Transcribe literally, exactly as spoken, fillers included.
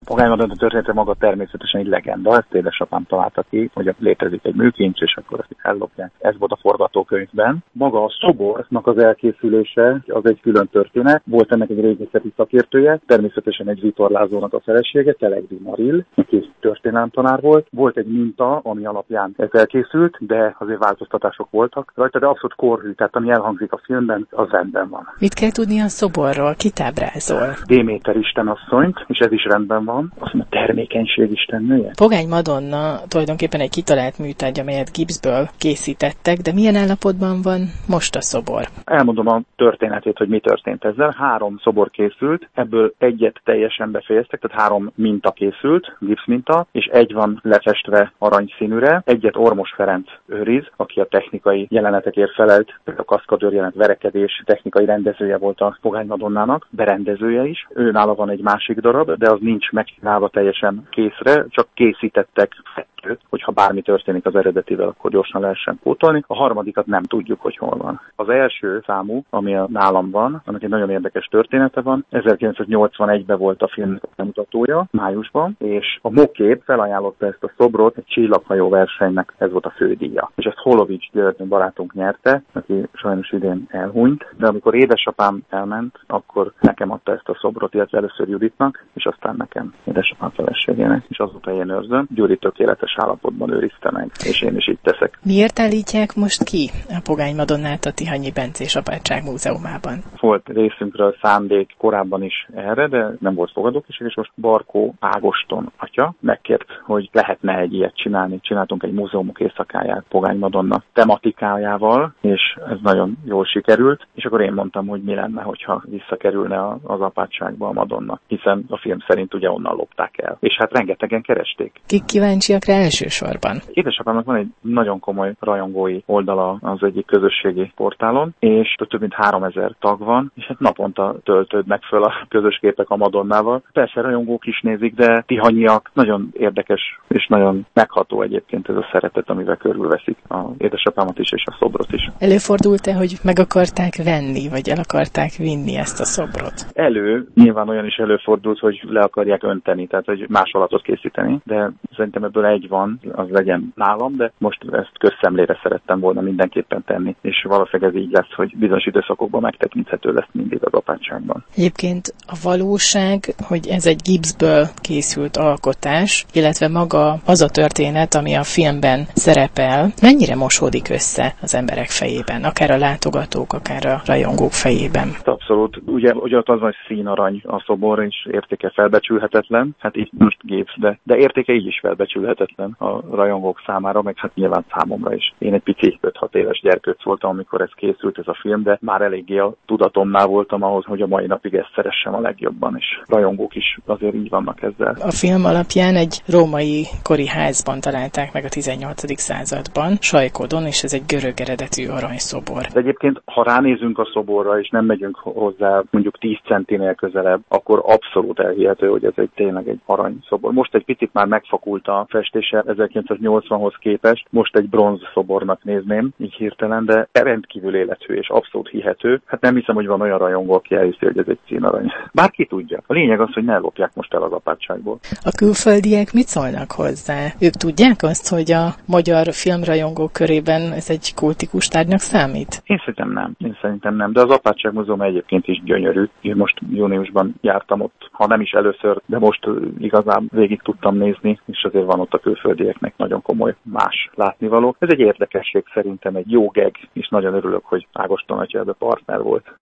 Pogány Madonna története maga természetesen egy legenda, ezt édesapám találta ki, hogy létezik egy műkincs, és akkor ezt ellopják. Ez volt a forgatókönyvben. Maga a szobornak az elkészülése, az egy külön történet. Volt ennek egy régészeti szakértője, természetesen egy vitorlázónak a felesége, Telegdi Marill, aki történelemtanár volt. Volt egy minta, ami alapján ez elkészült, de azért változtatások voltak rajta, de abszolút korhű, tehát ami elhangzik a filmben, az rendben van. Mit kell tudni a szoborról? Kit ábrázol? Déméter istenasszonyt, és ez is rendben van. Azt mondja, termékenység istennője. Pogány Madonna tulajdonképpen egy kitalált műtárgy, amelyet gipszből készítettek, de milyen állapotban van most a szobor? Elmondom a történetét, hogy mi történt ezzel. Három szobor készült, ebből egyet teljesen befejeztek, tehát három minta készült, gipszminta, és egy van lefestve aranyszínűre. Egyet Ormos Ferenc őriz, aki a technikai jelenetekért felelt, a kaszkadőr jelent verekedés, technikai rendezője volt a Pogány Madonnának, berendezője is. Ő nála van egy másik darab, de az nincs megcsinálva teljesen készre, csak készítettek fettőt, hogyha bármi történik az eredetivel, akkor gyorsan lehessen pótolni. A harmadikat nem tudjuk, hogy hol van. Az első számú, ami a nálam van, annak egy nagyon érdekes története van. ezerkilencszáznyolcvanegyben volt a film bemutatója, májusban, és a Mokép felajánlotta ezt a szobrot egy csillaghajó versenynek, ez volt a fődíja. És ezt Holovics György barátunk nyerte, aki sajnos idén elhunyt, de amikor édesapám elment, akkor nekem adta ezt a szobrot, illetve először Juditnak, és aztán nekem, édesapám feleségének, és azóta én őrzöm. Gyuri tökéletes állapotban őrizte meg, és én is így teszek. Miért állítják most ki a Pogány Madonnát a Tihanyi Bencés Apátság Múzeumában? Volt részünkről szándék korábban is erre, de nem volt fogadókíség, és most Barkó Ágoston atya megkért, hogy lehetne egy ilyet csinálni. Csináltunk egy múzeumok éjszakáját Pogány Madonna tematikájával, és ez nagyon jól sikerült, és akkor én mondtam, hogy mi lenne, hogyha visszakerülne az apátságba a Madonna, hiszen a film szerint ugye onnan lopták el. És hát rengetegen keresték. Kik kíváncsiak rá elsősorban? Édesapámnak van egy nagyon komoly rajongói oldala az egyik közösségi portálon, és több mint háromezer tag van, és hát naponta töltődnek föl a közös képek a Madonnával. Persze rajongók is nézik, de tihanyiak, nagyon érdekes és nagyon megható egyébként ez a szeretet, amivel körülveszik a édesapámat is és a szobrot is. Előfordult-e, hogy meg akarták venni, vagy el akarták vinni ezt a szobrot? Elő, nyilván olyan is előfordult, hogy le akarják önteni, tehát hogy másolatot készíteni, de szerintem ebből egy van, az legyen nálam, de most ezt közszemlére szerettem volna mindenképpen tenni, és valószínűleg ez így lesz, hogy bizonyos időszakokban megtekinthető lesz mindig az apátságban. Egyébként a valóság, hogy ez egy gipszből készült alkotás, illetve maga az a történet, ami a filmben szerepel, mennyire mosódik össze az emberek fejében, akár a látogatók, akár a rajongók fejében? Abszolút. Ugye, ugye ott az nagy színarany a szobor, és értéke felbecsülhetetlen, hát így most gipsz, de, de értéke így is felbecsülhetetlen a rajongók számára, meg hát nyilván számomra is. Én egy pici öt-hat éves gyerkőc voltam, amikor ez készült, ez a film, de már eléggé a tudatomnál voltam ahhoz, hogy a mai napig ezt szeressem a legjobban, és rajongók is azért így vannak ezzel. A film alapján egy római kori házban találták meg a tizennyolcadik században, Sajkodon, és ez egy görög eredetű aranyszobor. De egyébként, ha ránézünk a szoborra, és nem megyünk hozzá mondjuk tíz centinél közelebb, akkor abszolút elhihető, hogy ez egy tényleg egy aranyszobor. Most egy picit már megfakult a festése ezerkilencszáznyolcvanhoz képest, most egy bronz szobornak nézném, így hirtelen, de rendkívül élethű és abszolút hihető. Hát nem hiszem, hogy van olyan rajongó, aki elhiszi, hogy ez egy színarany. Bárki tudja. A lényeg az, hogy ne lopják most el az apátságból. A külföldiek mit szólnak hozzá? Ők tudják azt, hogy a magyar filmrajongók körében ez egy kultikus tárgynak számít? Én szerintem nem. Én szerintem nem. De az Apátság Múzeum egyébként is gyönyörű. Én most júniusban jártam ott, ha nem is először, de most igazán végig tudtam nézni, és azért van ott a külföldieknek nagyon komoly más látnivaló. Ez egy érdekesség szerintem, egy jó geg, és nagyon örülök, hogy Ágoston atya ebbe partner volt.